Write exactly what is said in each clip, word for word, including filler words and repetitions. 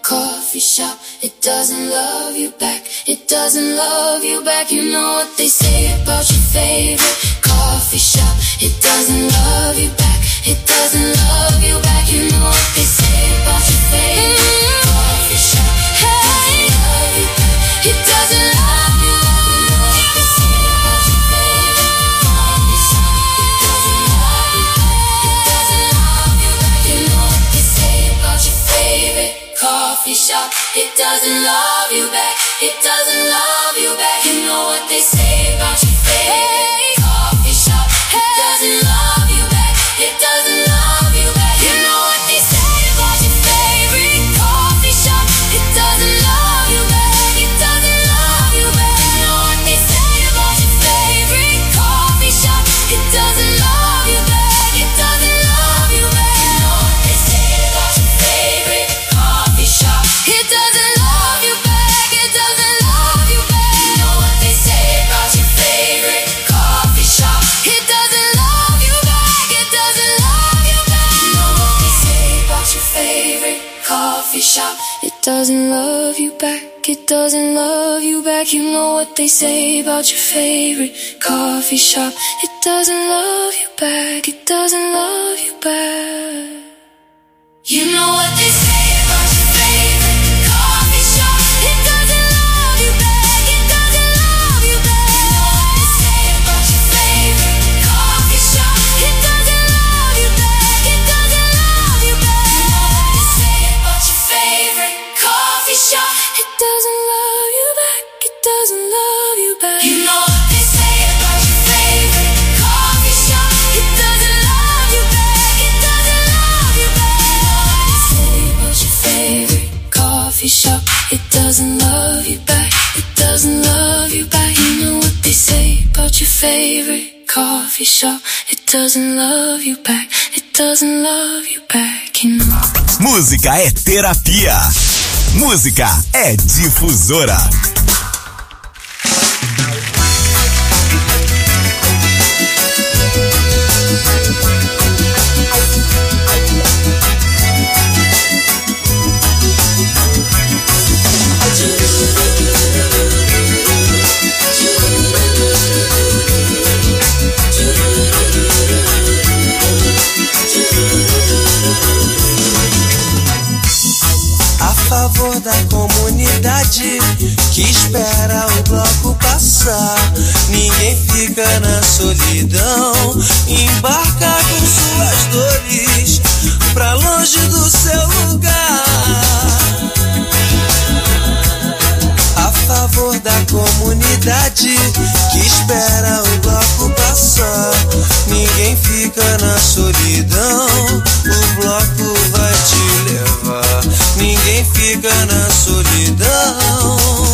coffee shop. It doesn't love you back. It doesn't love you back. You know what they say about your favorite coffee shop. It doesn't love you back. It doesn't love you back. You know what they say about your favorite coffee shop. Hey, love you back. It doesn't love you back. You know what they say about your favorite coffee shop. It doesn't love you back. It doesn't love you back. You know what they say about your favorite coffee shop. It doesn't love you back. It doesn't love you back. You know what they say about your favorite coffee shop. It doesn't love you back. It doesn't love you back. You know what they say about your favorite coffee shop. It doesn't love you back. It doesn't love you back. You know what they say about your favorite coffee shop. It doesn't love you back. It doesn't love you back. You know what they say about your favorite coffee shop. It doesn't love you back. It doesn't love you back. You know what they say about your favorite coffee shop. It doesn't love you back. It doesn't love you back. You know what they say about your favorite coffee shop. It doesn't love you back. It doesn't love you back. You know what they say about your favorite coffee shop. It doesn't love you back. It doesn't love you back. You know what they say about your favorite coffee shop. It doesn't love you back. It doesn't love you back. You know what they say about your favorite coffee shop. It doesn't love you back. It doesn't love you back. You know what they say about your favorite coffee shop. It doesn't love you back. It doesn't love you back. You know what they say about your favorite coffee shop. It doesn't love you back. It doesn't love you back. You know what they say about your favorite coffee shop. It doesn't love you back. It doesn't love you back. You know what they say about your favorite coffee shop. It doesn't love you back. It doesn't love you back. You know. Música é terapia. Música é difusora. A favor da comunidade que espera o bloco passar. Ninguém fica na solidão. Embarca com suas dores pra longe do seu lugar. A favor da comunidade que espera o bloco passar. Ninguém fica na solidão. O bloco vai te levar. Ninguém fica na solidão.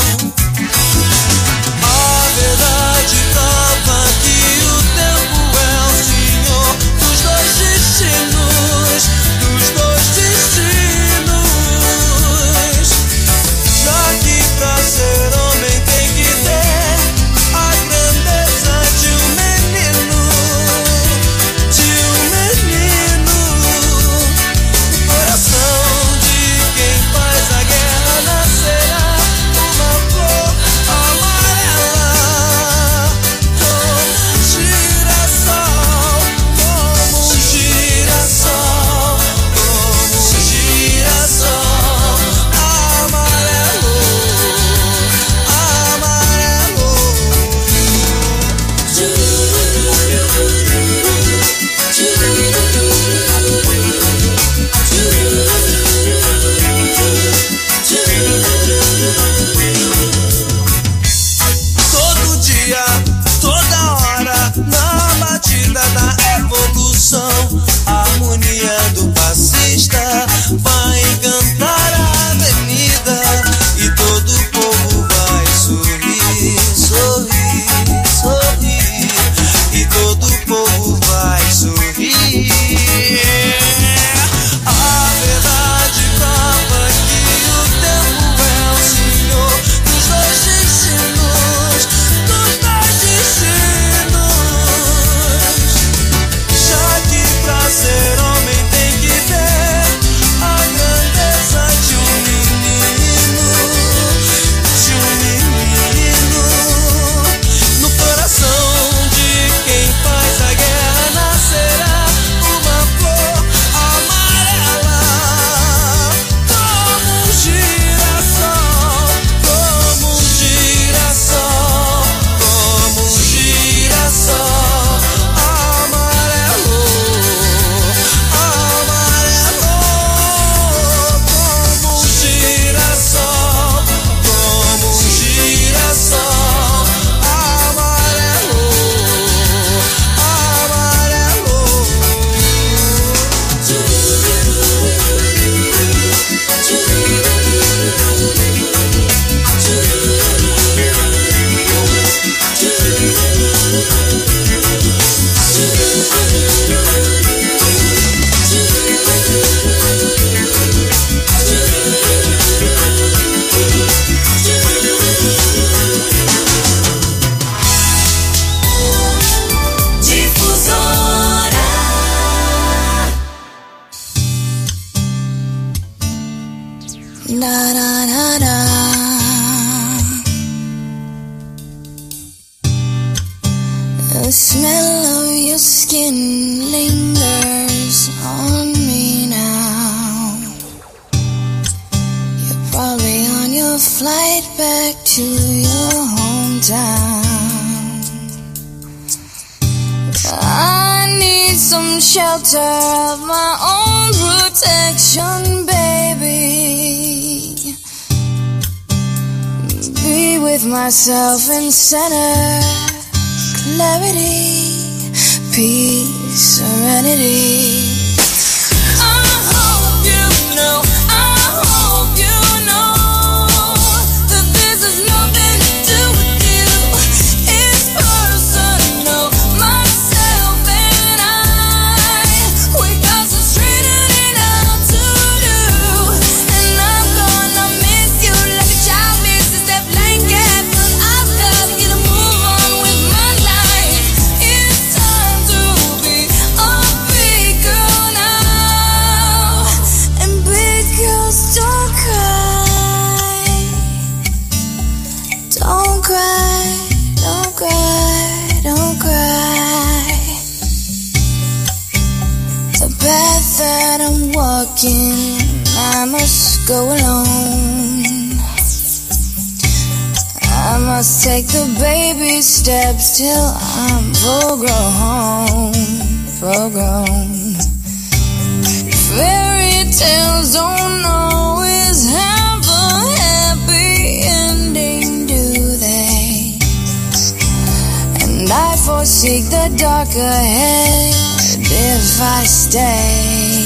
A verdade prova que o tempo é o senhor dos dois destinos, dos dois destinos. Já que pra ser homem tem que ter a grandeza de um menino, de um menino. O coração de quem faz a guerra nascerá uma flor amarela, como um girassol, como um girassol, como um girassol amarelo, amarelo. Todo dia, toda hora, na batida da evolução, a harmonia do passista vai encantar a avenida e todo o povo vai sorrir, sorrir, sorrir, e todo o povo vai sorrir. A verdade prova que o tempo é o senhor dos dois destinos, dos dois destinos. Já que pra Da da da da. The smell of your skin lingers on me now. You're probably on your flight back to your hometown. I need some shelter of my own protection, baby. Be with myself in center, clarity, peace, serenity. I hope you know, I hope you know that this has nothing to do with you. It's personal, myself and I. We got some straightening out to do, and I'm gonna miss you like a child misses that blanket. But I've gotta get a move on with my life. It's time to be a big girl now. And big girls don't cry. Don't cry, don't cry, don't cry. The path that I'm walking, I must go alone. I must take the baby steps till I'm full grown, full grown. Fairy tales don't always have a happy ending, do they? And I foresee the dark ahead if I stay.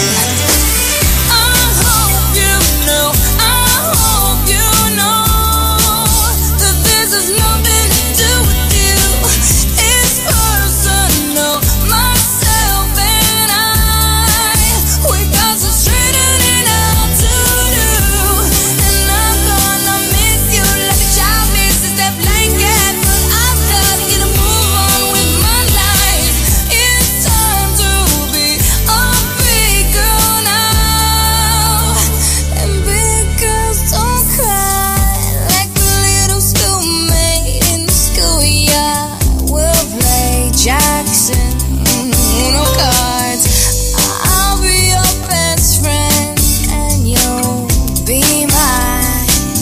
I hope you know, I hope you know that this has nothing to do with you. It's personal, myself and I. We got some straightening out to do, and I'm gonna miss you like a child misses that blanket. But I've gotta get a move on with my life. It's time to be a big girl now. And big girls don't cry like the little schoolmate in the schoolyard. We'll play Jackson, Uno cards. I'll be your best friend and you'll be my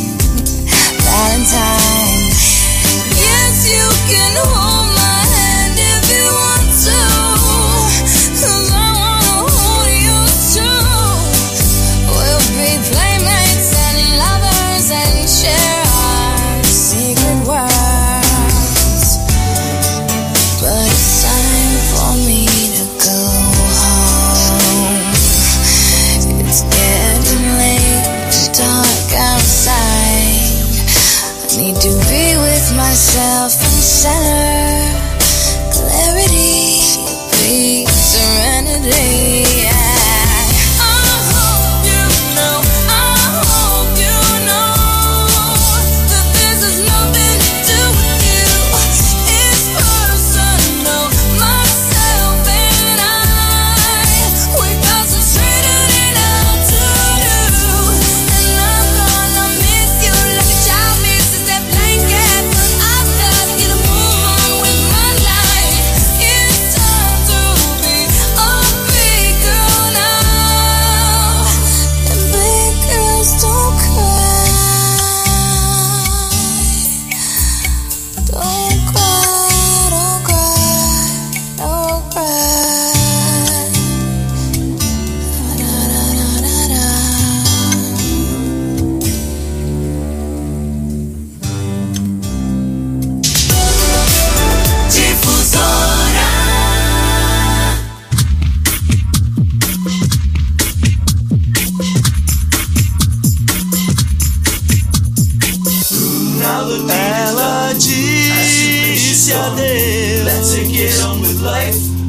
Valentine. Yes, you can hold my hand if you want to, 'cause I wanna hold you too. We'll be playmates and lovers and share our secret worlds. But it's time for me to go home. It's getting late and dark outside. I need to be with myself in center, clarity, peace, serenity. Yeah. I hope you know, I hope you know that this has nothing to do with you. It's personal, myself and I. We got some straightening out to do, and I'm gonna miss you like a child misses that blanket. But I've gotta get a move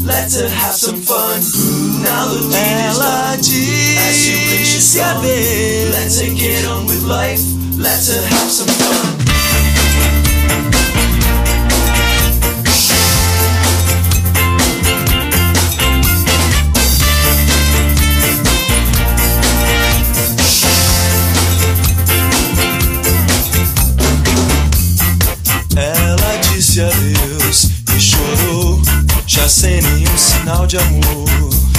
let's have some fun. Now the beat is loud as you reach your song. Let's get on with life, let's have some fun. Ela disse adeus e chorou, já sem nenhum sinal de amor.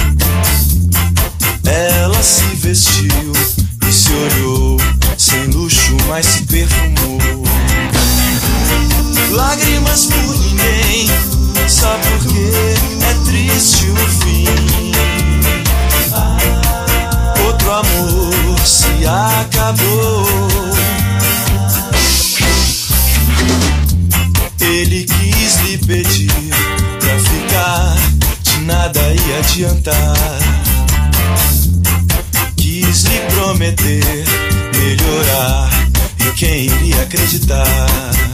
Ela se vestiu e se olhou, sem luxo, mas se perfumou. Lágrimas por ninguém, só porque é triste o fim. Outro amor se acabou. Ele quis lhe pedir pra ficar, de nada ia adiantar. Quis lhe prometer melhorar, e quem iria acreditar?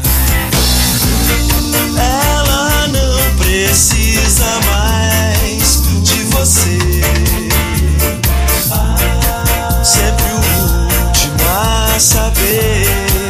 Ela não precisa mais de você. Sempre o último a saber.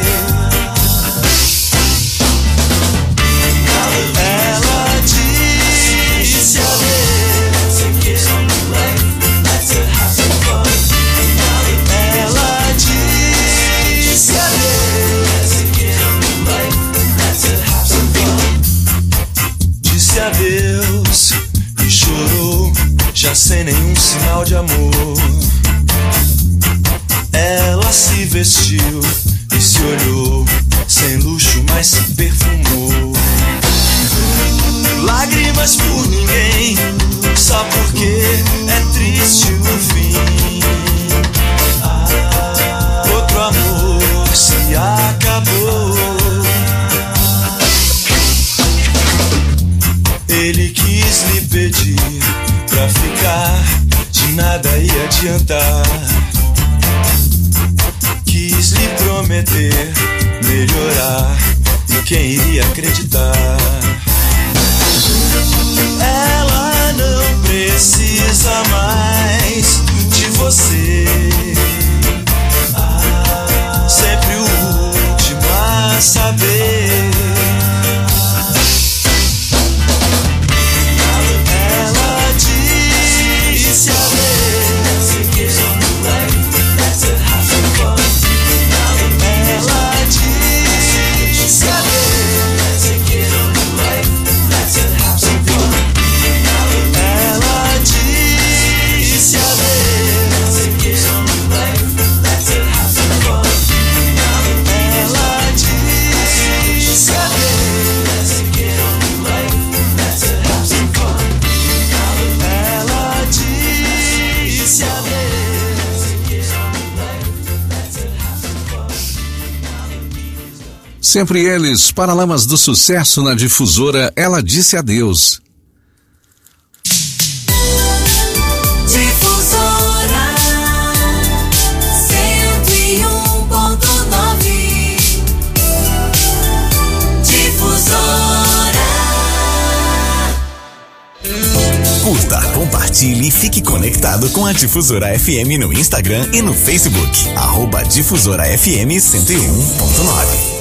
Adeus e chorou, já sem nenhum sinal de amor. Ela se vestiu e se olhou, sem luxo, mas se perfumou. Lágrimas por ninguém, só porque é triste o fim. Outro amor se acabou. Ele quis lhe pedir pra ficar, de nada ia adiantar. Quis lhe prometer melhorar, e quem iria acreditar? Ela não precisa mais de você. Sempre o último a saber. Sempre eles, Paralamas do Sucesso na Difusora Ela Disse Adeus. Difusora cento e um ponto nove. Difusora. Curta, compartilhe e fique conectado com a Difusora F M no Instagram e no Facebook. Arroba Difusora F M cento e um ponto nove.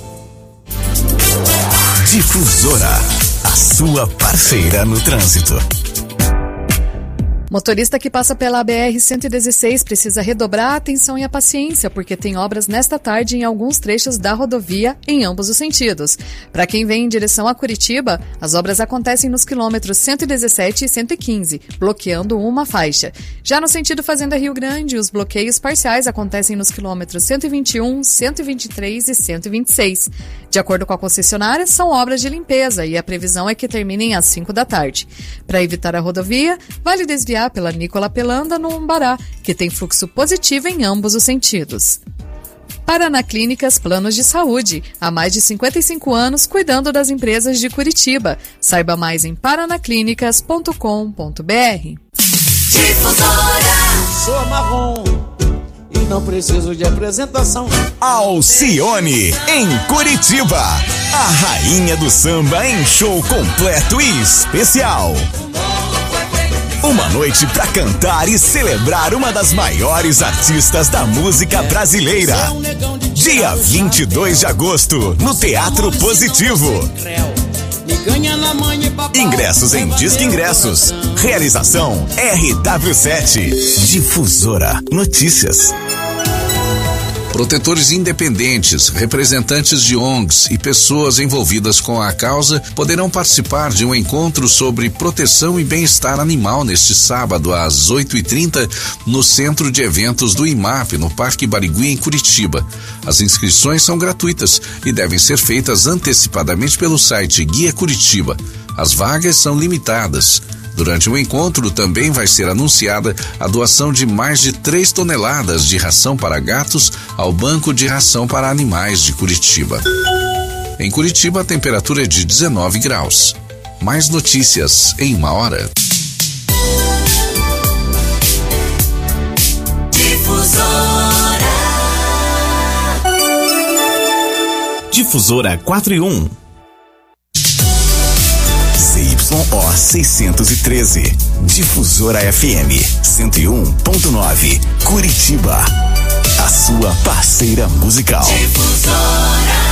Difusora, a sua parceira no trânsito. Motorista que passa pela B R cento e dezesseis precisa redobrar a atenção e a paciência, porque tem obras nesta tarde em alguns trechos da rodovia em ambos os sentidos. Para quem vem em direção a Curitiba, as obras acontecem nos quilômetros cento e dezessete e cento e quinze, bloqueando uma faixa. Já no sentido Fazenda Rio Grande, os bloqueios parciais acontecem nos quilômetros cento e vinte e um, cento e vinte e três e cento e vinte e seis. De acordo com a concessionária, são obras de limpeza e a previsão é que terminem às cinco da tarde. Para evitar a rodovia, vale desviar pela Nicola Pelanda no Umbará, que tem fluxo positivo em ambos os sentidos. Paraná Clínicas Planos de Saúde, há mais de cinquenta e cinco anos cuidando das empresas de Curitiba. Saiba mais em paranaclínicas ponto com ponto b r. Sou marrom e não preciso de apresentação. Alcione, em Curitiba. A rainha do samba em show completo e especial. Uma noite pra cantar e celebrar uma das maiores artistas da música brasileira. Dia vinte e dois de agosto, no Teatro Positivo. Ingressos em Disque Ingressos. Realização R W sete. Difusora Notícias. Protetores independentes, representantes de O N Gs e pessoas envolvidas com a causa poderão participar de um encontro sobre proteção e bem-estar animal neste sábado às oito e trinta no Centro de Eventos do I M A P, no Parque Barigui, em Curitiba. As inscrições são gratuitas e devem ser feitas antecipadamente pelo site Guia Curitiba. As vagas são limitadas. Durante o encontro também vai ser anunciada a doação de mais de três toneladas de ração para gatos ao Banco de Ração para Animais de Curitiba. Em Curitiba, a temperatura é de dezenove graus. Mais notícias em uma hora. Difusora. Difusora quatro e um. C Y O seiscentos e treze. Difusora F M cento e um ponto nove. Curitiba. A sua parceira musical. Difusora.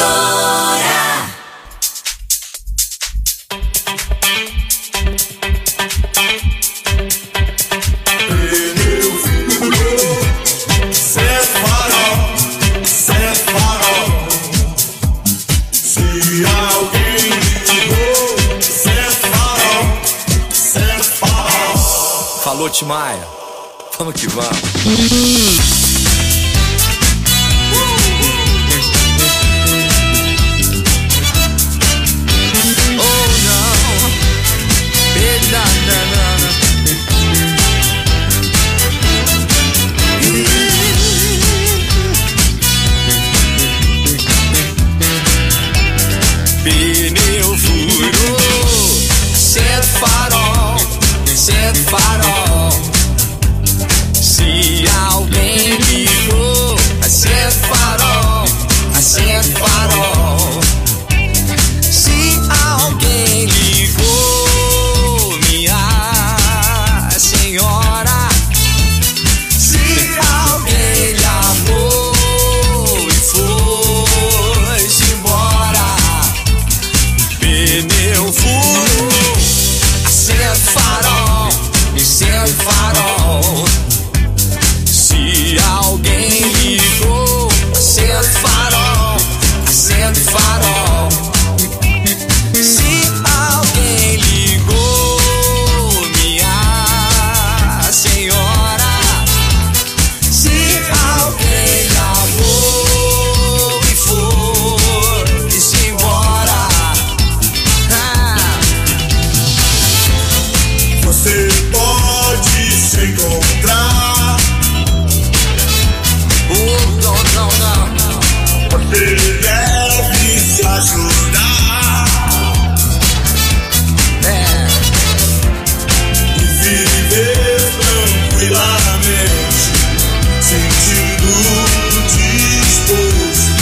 Difusora. Pneu furou, cê farol, cê farol. Se alguém ligou, cê farol, cê farol. Falou, Timaya. Vamos que vamos. Oh não, eita, nanana. Pneu furou, acende farol, acende farol. Se alguém ligou, acende farol, acende farol. Se alguém ligou, minha senhora. Se alguém lhe amou e foi-se embora. Pneu furou, acende farol, acende farol. Se alguém ligou, acende farol, acende farol. Se alguém ligou, minha senhora. Se alguém lhe amou e foi-se embora. Ah. Você pode se encontrar. Oh, não, não, não. Você deve se ajudar É. e viver tranquilamente, sentindo disposto.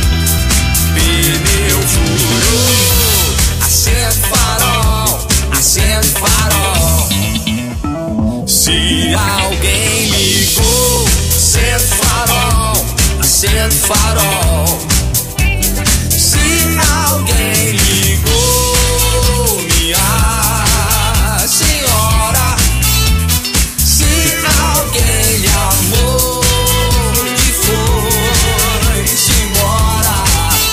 Pneu furou, acende farol, acende farol. Se alguém ligou, acende farol, acende farol. Se alguém ligou, minha senhora. Se alguém lhe amou e foi-se embora.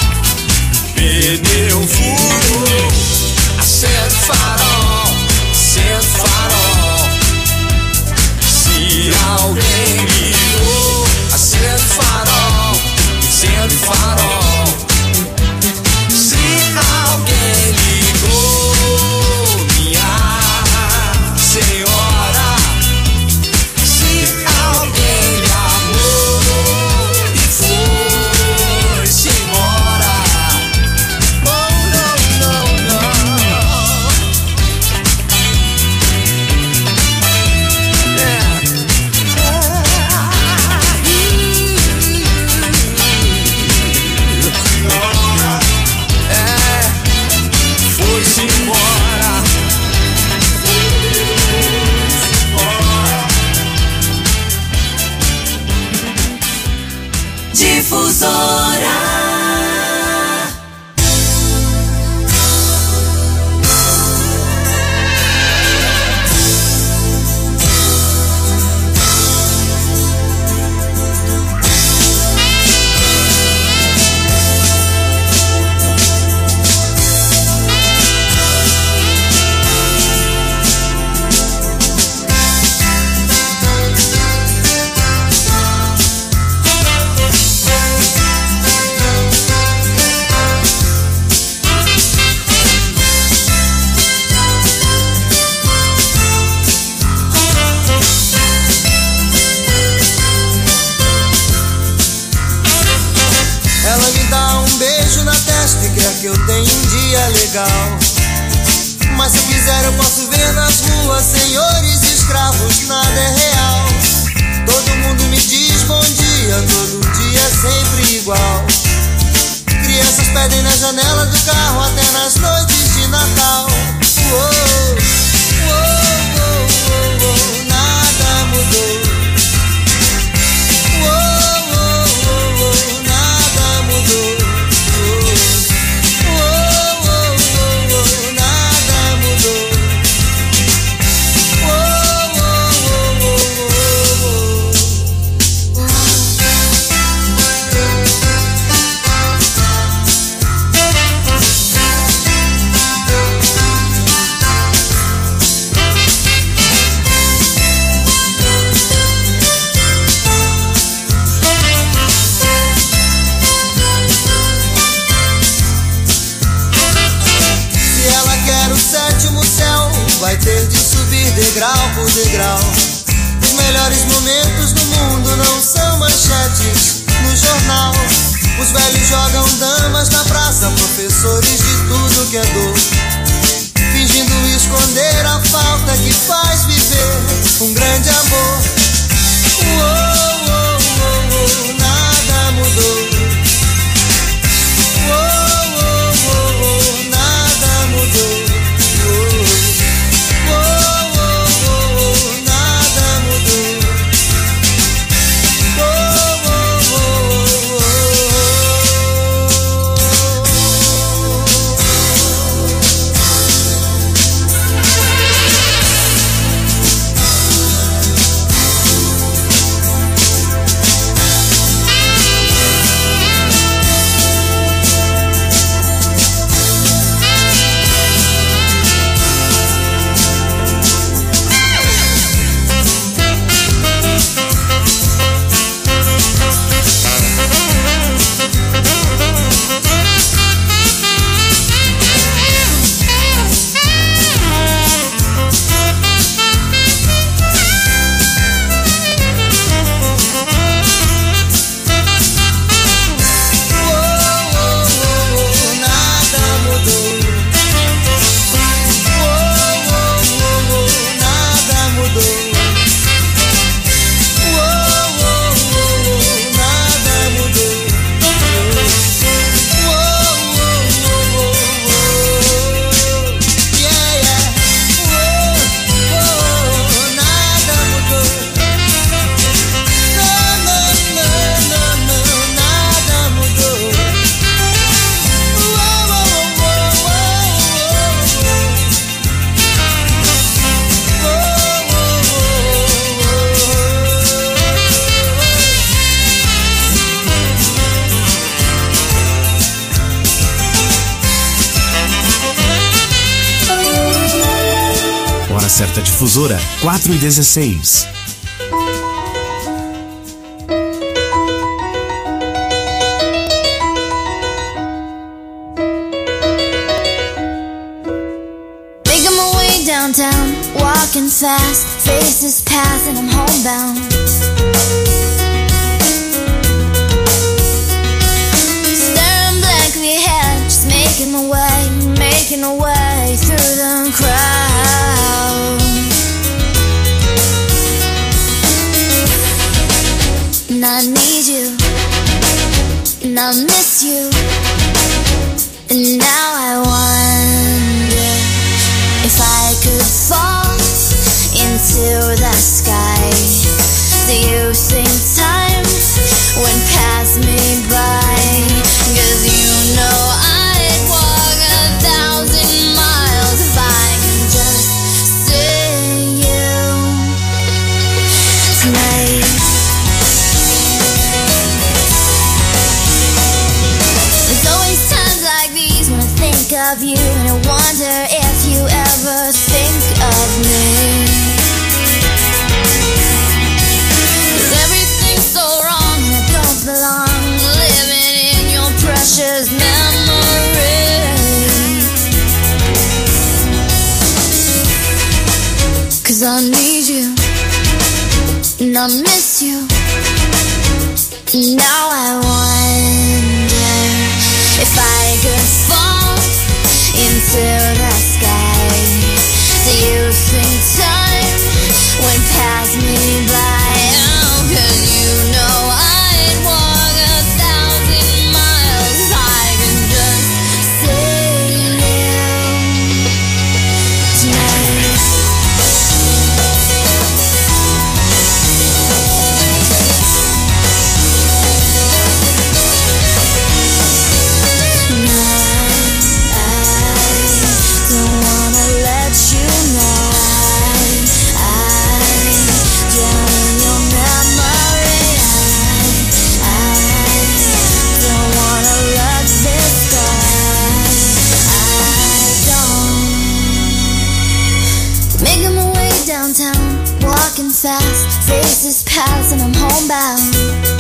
Pneu furou, acende farol, acende farol. Se alguém ligou, acende farol, acende farol. Se alguém ligou, minha senhora. Se alguém lhe amou e foi-se embora. Oh, não, não, não. É. É, foi-se embora. Difusora. Ela me dá um beijo na testa e quer que eu tenha um dia legal. Mas se eu quiser eu posso ver nas ruas senhores e escravos, nada é real. Todo mundo me diz bom dia, todo dia é sempre igual. Crianças pedem na janela do carro até nas noites de Natal. Uou, uou, uou, uou, uou, nada mudou. Uou, uou, uou, uou, nada mudou. Uou. degrau por degrau. Os melhores momentos do mundo não são manchetes no jornal. Os velhos jogam damas na praça, professores de tudo que é dor, fingindo esconder a falta que faz viver um grande amor. Uou, uou, uou, uou, nada mudou. Uou, uou, uou, uou, nada mudou. Uou, uou, uou, uou, nada mudou. Uou, uou, uou, uou. Certa Difusora, quatro e dezesseis. Making my way downtown, walking fast, faces pass and I'm homebound. Staring blankly ahead, just making my way, making my way through the crowd. And I need you, and I miss you, and now I wonder if I could fall into the sky. Do you think time went past me by? 'Cause you know I'd walk a thousand miles if I could just see you tonight. Of you, and I wonder if you ever think of me. 'Cause everything's so wrong and I don't belong, living in your precious memory. 'Cause I need you, and I miss you, and now I wonder if I could fall into the sky. Do you think time went past me by? Oh, 'cause you know I'd walk a thousand miles if I could just see you tonight. Walking fast, faces pass and I'm homebound.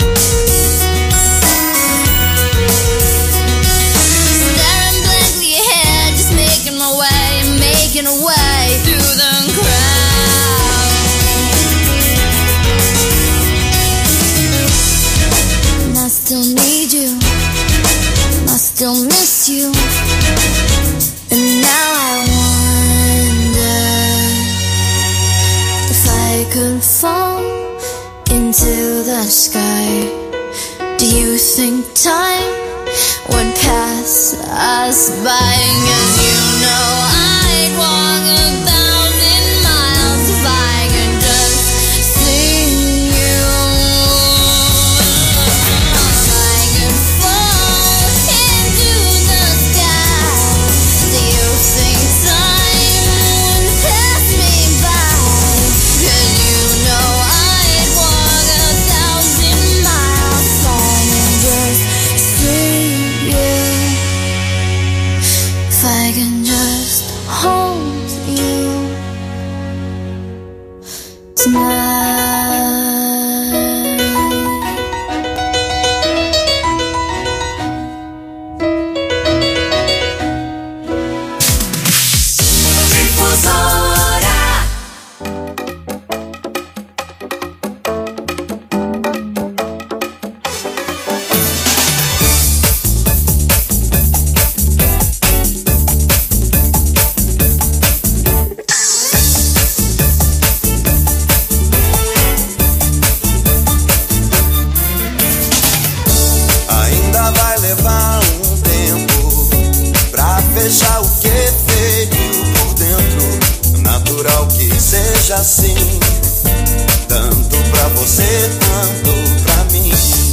Staring blankly ahead, just making my way, making a way through the crowd. and fall into the sky. Do you think time would pass us by? 'Cause you know I'd walk a thousand miles if I could just see you. If I could fall into the sky, do you think time would pass me by? 'Cause you know I'd walk a thousand miles if I could just see you. If I can just hold you tonight. Difusora. Ainda vai levar um tempo pra fechar o que é feio por dentro. Natural que seja assim, tanto pra você quanto pra mim.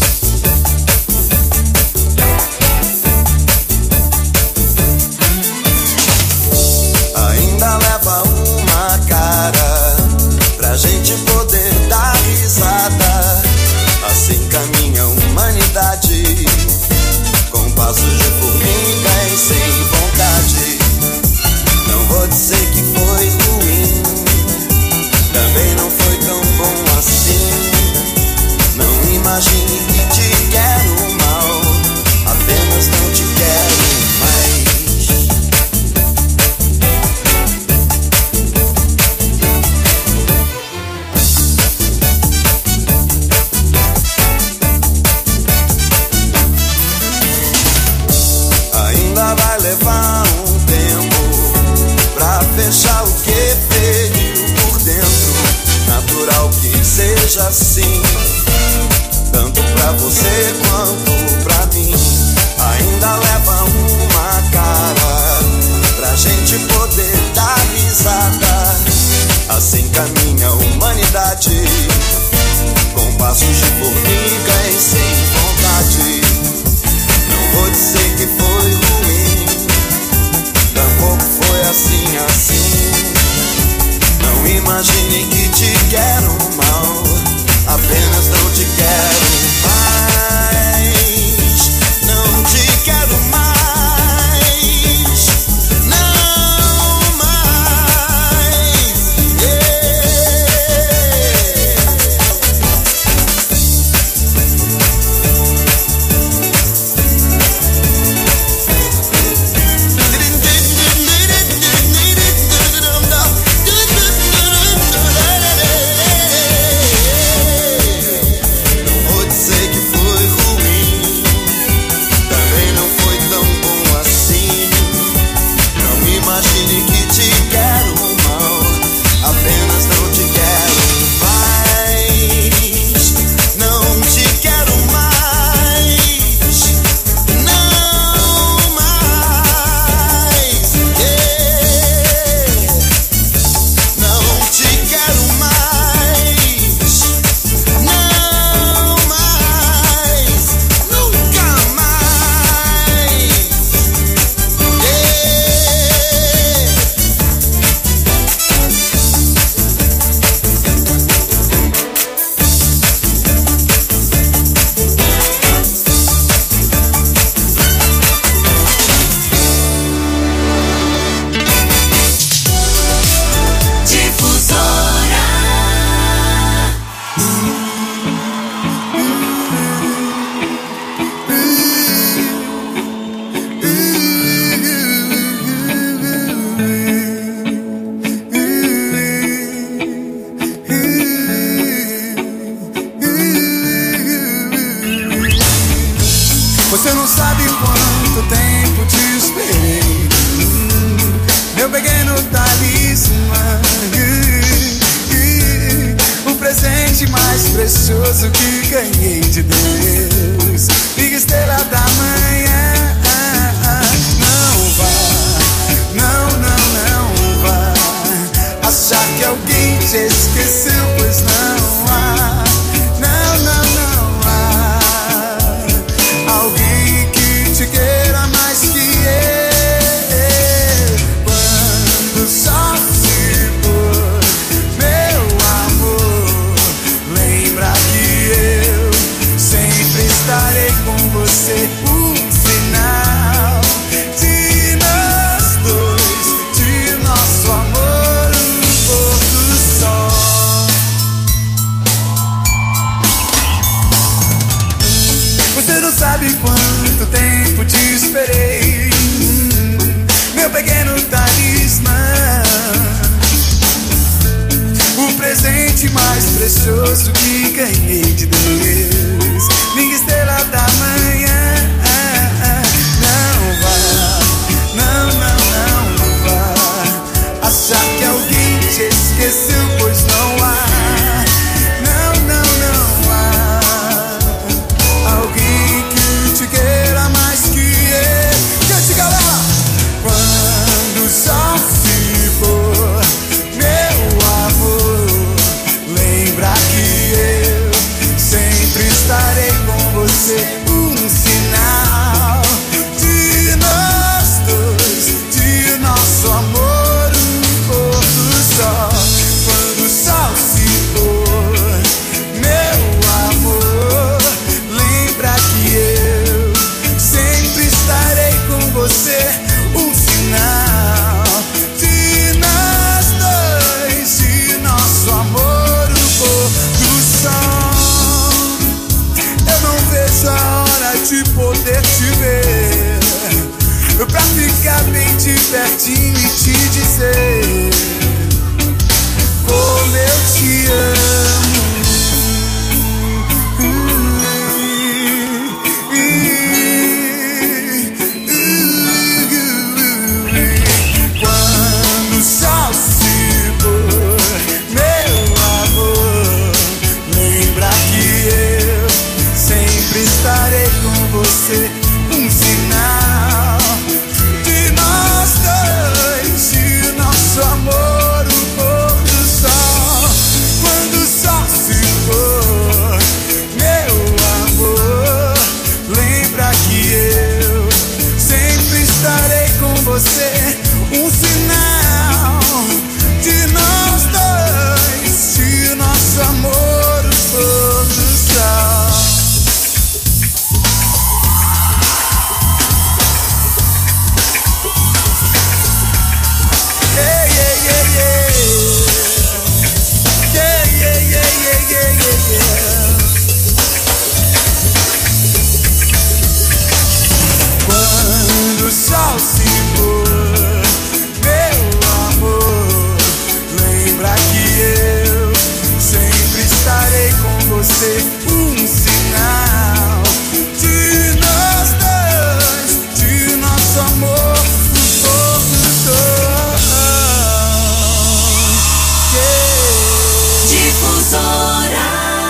Ainda leva uma cara pra gente poder dar risada. Assim caminha a humanidade, com passos de formiga e sem vontade. Não vou dizer que foi ruim, também não foi tão bom assim. Não imagine que te quero mal, apenas não te quero mais. Ainda vai levar um tempo pra fechar o que é feio por dentro. Natural que seja assim, tanto pra você quanto pra mim. Ainda leva uma cara pra gente poder dar risada. Assim caminha a humanidade, com passos de formiga e sem vontade. Não vou dizer que foi ruim, tampouco foi assim, assim. Não imagine que te quero mal, apenas não te quero mais. Não te quero mais, não mais. Yeah. precioso que ganhei de Deus. Liga, estrela da manhã. Não vá, não, não, não vá achar que alguém te esqueceu, pois não há. Não, não, não há alguém que te queira mais que eu. Quando o sol se pôr, meu amor, lembra que eu sempre estarei com você. Um sinal de nós dois, de nosso amor, o pôr do sol. Você não sabe quanto tempo te esperei, meu pequeno talismã, o presente mais precioso que ganhei de Deus. Minha estrela da manhã. Não vá, não, não, não vá achar que alguém te esqueceu, pois não há. Não, não, não há alguém que te queira mais que eu. Cante, galera! Quando o sol se pôr, meu amor, lembra que eu sempre estarei com você. Um sinal de nós dois, de nosso amor, o pôr do sol. Quando o sol se pôr, meu amor, lembra que eu sempre estarei com você. Um sinal de nós dois, de nosso amor, o pôr do sol. Eu não vejo a hora de poder te ver, pra ficar bem de pertinho e te dizer como eu te amo. Quando o sol se pôr, meu amor, lembra que eu sempre estarei com você. Um sinal de nós dois, de nosso amor, o pôr do sol. Quando o sol se pôr, meu amor, lembra que eu sempre estarei com você. Um sinal de nós dois, de nosso amor, o pôr do sol. Yeah, yeah, yeah, yeah. Yeah, yeah, yeah, yeah, yeah, yeah, yeah. Quando o sol se pôr, meu amor, lembra que eu sempre estarei com você. Um sinal de nós dois, de nosso amor, o pôr do sol. Yeah. Difusora.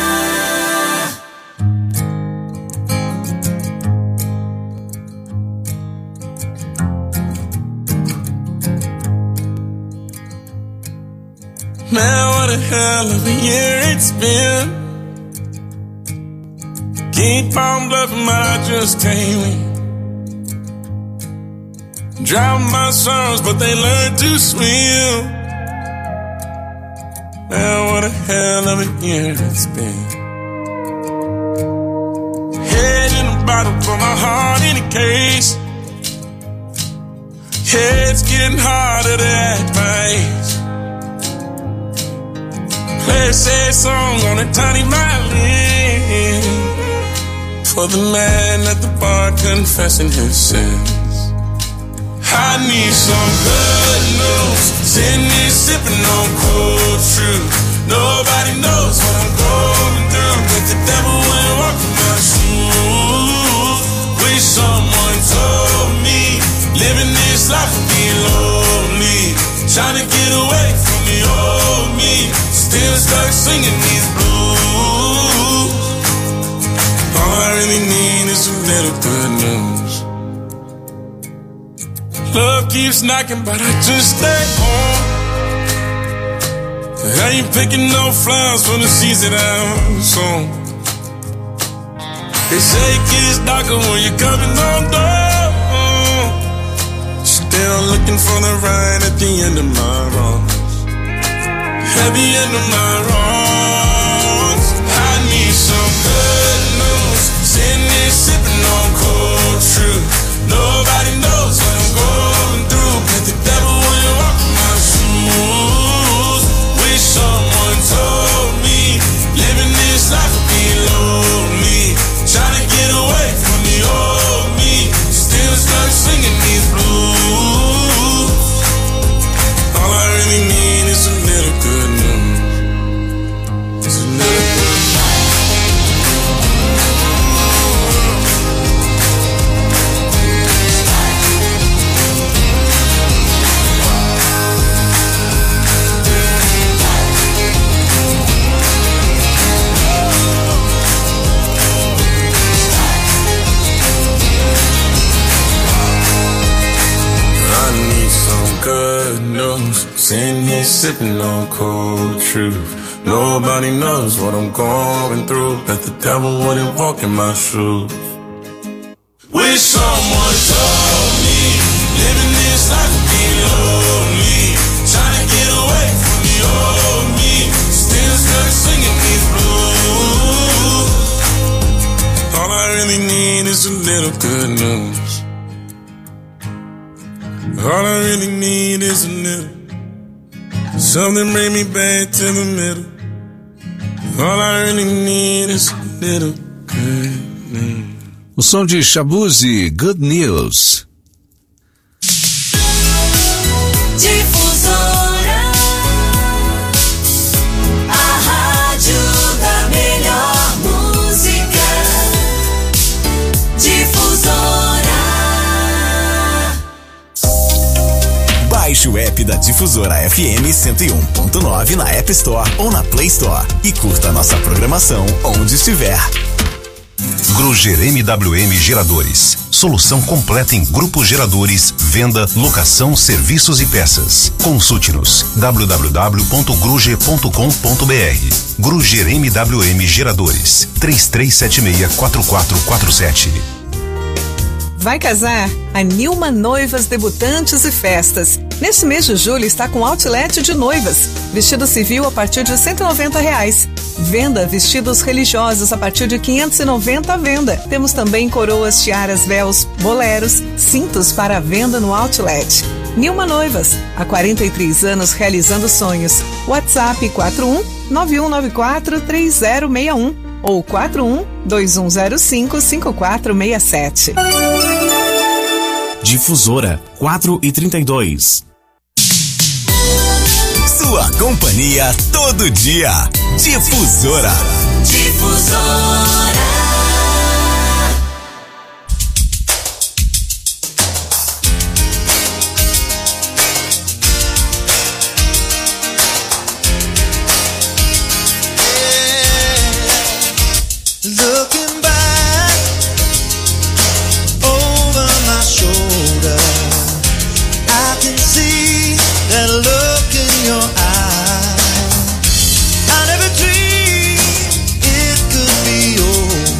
Man, what a hell of a year it's been. Keep on bluffing, but I just can't win. Drown my sorrows, but they learn to swim. Man, what a hell of a year it's been. Head in a bottle, for my heart in a case. Yeah, it's getting harder to act my age. Play a sad song on a tiny violin for the man at the bar confessing his sins. I need some good news. Sitting here sipping on cold truth. Nobody knows what I'm going through, but the devil ain't walking my shoes. Wish someone told me living this life would be lonely. Trying to get away from the old me, still stuck singing these blues. really need is a little good news. Love keeps knocking, but I just stay home. I ain't picking no flowers for the seeds that I'm sown. They say it gets darker when you're coming on down. Still looking for the right at the end of my wrongs. At the end of my wrongs, I need some good news. Sitting here sipping on cold truth. Nobody knows what I'm going through, but the devil will walk in my shoes. Wish someone told me living this life would be lonely. Trying to get away from the old me, still stuck singing these blues. All I really need is a little good news. It's a little good news. Good news, sitting here sipping on cold truth. Nobody knows what I'm going through, but the devil wouldn't walk in my shoes. Wish someone told me living this life would be lonely. Trying to get away from the old me, still stuck singing these blues. All I really need is a little good news. All I really need is a little, something bring me back to the middle. All I really need is a little good news. O som de Shabuzi, Good News. Difusora, a rádio da melhor música. Difusora. Baixe o app da Difusora F M cento e um ponto nove na App Store ou na Play Store e curta nossa programação onde estiver. Gruger M W M Geradores. Solução completa em grupos geradores, venda, locação, serviços e peças. Consulte-nos w w w ponto gruger ponto com ponto b r. Gruger M W M Geradores. três três sete seis quatro quatro quatro sete. Vai casar? A Nilma Noivas, Debutantes e Festas. Neste mês de julho está com outlet de noivas. Vestido civil a partir de cento e noventa reais. Venda vestidos religiosos a partir de quinhentos e noventa à venda. Temos também coroas, tiaras, véus, boleros, cintos para venda no outlet. Nilma Noivas, há quarenta e três anos realizando sonhos. WhatsApp quatro um nove um nove quatro três zero seis um ou quatro um dois um zero cinco cinco quatro seis sete. Difusora quatro e trinta e dois. Sua companhia todo dia. Difusora. Difusora. Looking back over my shoulder, I can see that look in your eye. I never dreamed it could be over.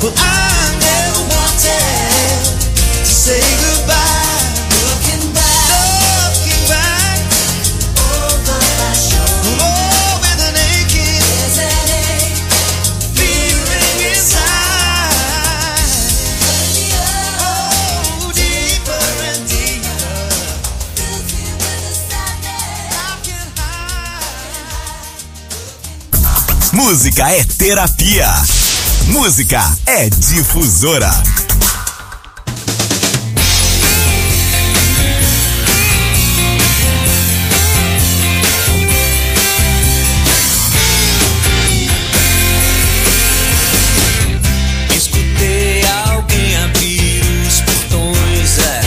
Well, I never wanted to say goodbye. Looking back, looking back over my shoulder. Oh, with an aching, there's an ache feeling inside. Oh, deeper and deeper. Fills me with a sadness I can't hide. Música é terapia. Música é Difusora. Escutei alguém abrir os portões, é.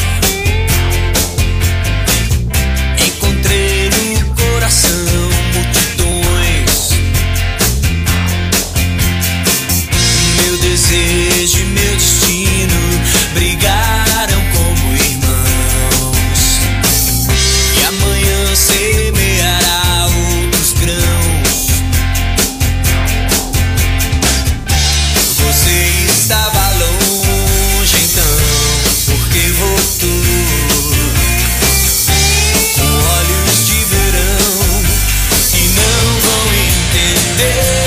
Encontrei no coração multidões. Meu desejo e meu destino brigaram como irmãos. E amanhã semeará outros grãos. Você estava longe então, porque voltou com olhos de verão que não vão entender.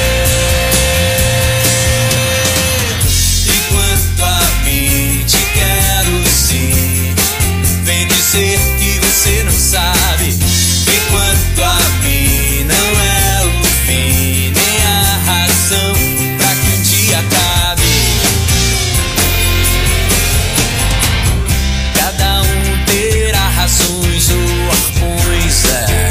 Enquanto a mim te quero sim, vem dizer que você não sabe. Enquanto a mim não é o fim, nem a razão pra que um dia acabe. Cada um terá razões ou arpões, é.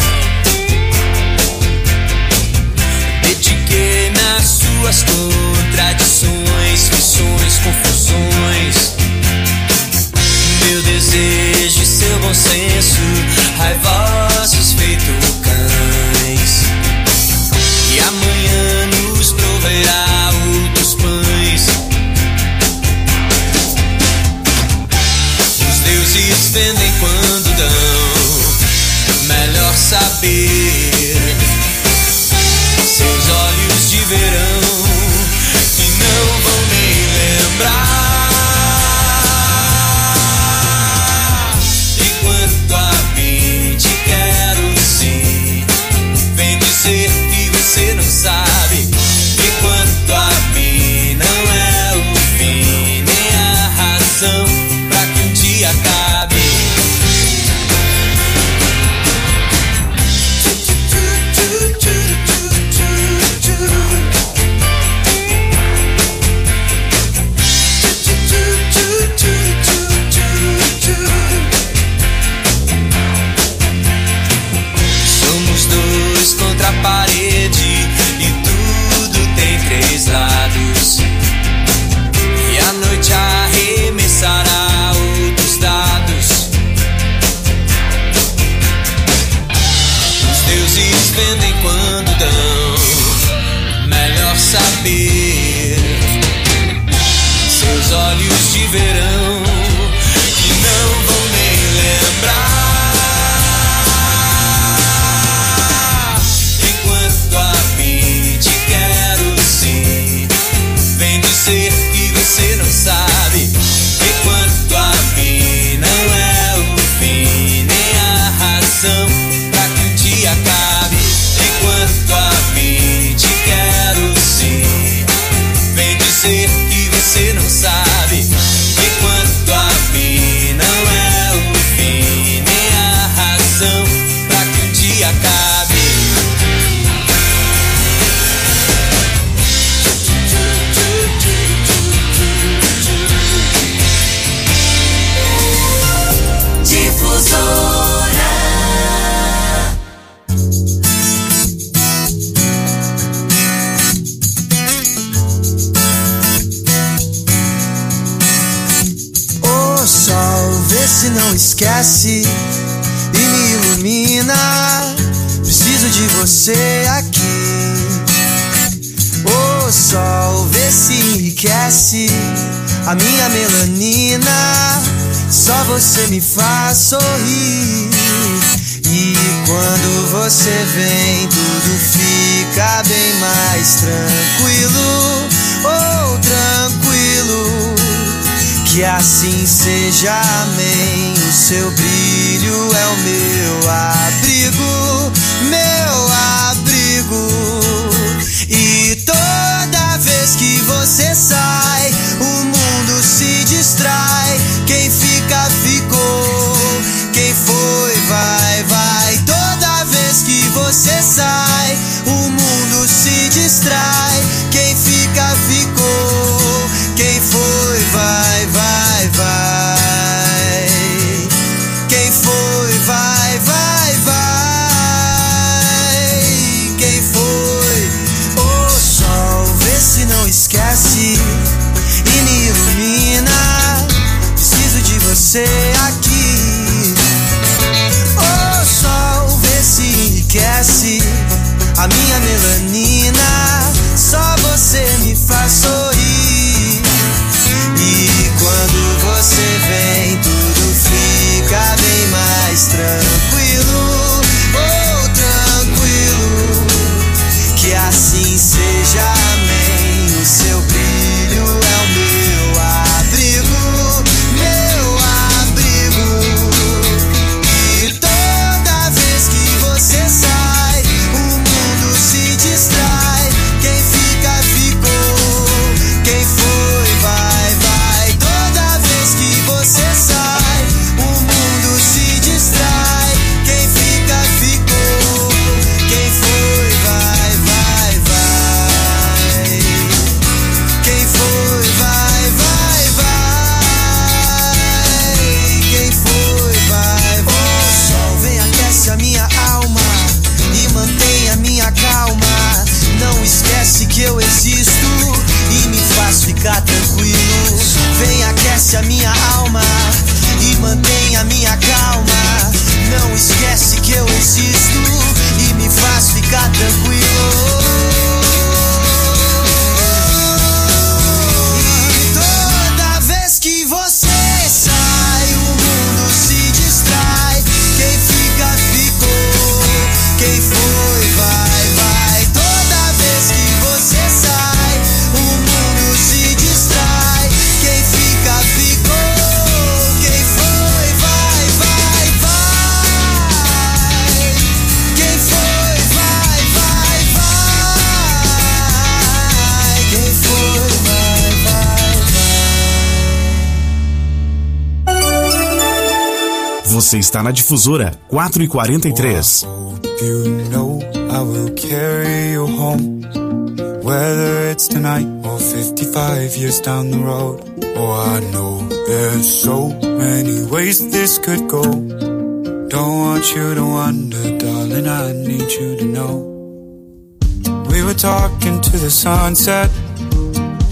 Dediquei nas suas contradições, missões, confusões. Meu desejo e seu bom senso, raivosos feito cães. E amanhã nos proverá outros pães. Os deuses vendem quando dão, melhor saber. Seus olhos de verão que não vão nem lembrar. Enquanto a mim te quero sim, vem dizer que você não sabe. Enquanto a mim não é o fim, nem a razão pra que um dia acabe. Somos dois contra a parede e tudo tem três lados. E a noite arremessará outros dados. Os deuses vendem quando dão, melhor saber. Seus olhos de verão que não vão nem lembrar. Enquanto a mim te quero sim, vem dizer que você não sabe. Enquanto a mim não é o fim, nem a razão pra que um dia acabe. Enquanto a mim te quero sim, vem dizer que você não sabe. Enquanto a mim não é o fim, nem a razão pra que um dia acabe. Difusora. O sol, vê se não esquece e me ilumina. Preciso de você aqui. O sol, vê se enriquece a minha melanina. Só você me faz sorrir. E quando você vem, tudo fica bem mais tranquilo. Outra Que assim seja, amém. O seu brilho é o meu abrigo, meu abrigo. E toda vez que você sai, o mundo se distrai. Quem fica, ficou. Quem foi, vai, vai. Toda vez que você sai, o mundo se distrai. Quem fica, ficou. Quem foi, vai, vai, vai. Quem foi, vai, vai, vai. Quem foi? O sol, vê se não esquece e me ilumina. Preciso de você aqui. O sol, vê se enriquece a minha melanina. Só você me faz sorrir. E quando você vem, tudo fica bem mais tranquilo. Oh, tranquilo. Que assim seja, amém. O seu brilho é o meu abrigo, meu abrigo. E toda vez que você sai, o mundo se distrai. Quem fica, ficou. Quem foi, vai, vai. Toda vez que você sai, o mundo se distrai. Quem fica, ficou. Quem foi, vai, vai, vai. Quem foi, vai, vai, vai. Quem foi, vai, vai. O sol vem, aquece a minha alma e mantém a minha calma. Não esquece que eu existo e me faz ficar tranquilo. Vem, aquece a minha alma e mantém a minha calma. Não esquece que eu existo e me faz ficar tranquilo. E toda vez que você sai, o mundo se distrai. Quem fica, ficou. Quem foi, vai, vai. Toda vez que você sai, o mundo se distrai. Quem fica, ficou. Quem foi, vai, vai, vai. Quem foi, vai, vai, vai. Quem foi, vai, vai, vai. Você está na Difusora quatro e quarenta e três. You know I will carry you home, whether it's tonight or fifty-five years down the road. Oh, I know there's so many ways this could go. Don't want you to wonder, darling, I need you to know. We were talking to the sunset,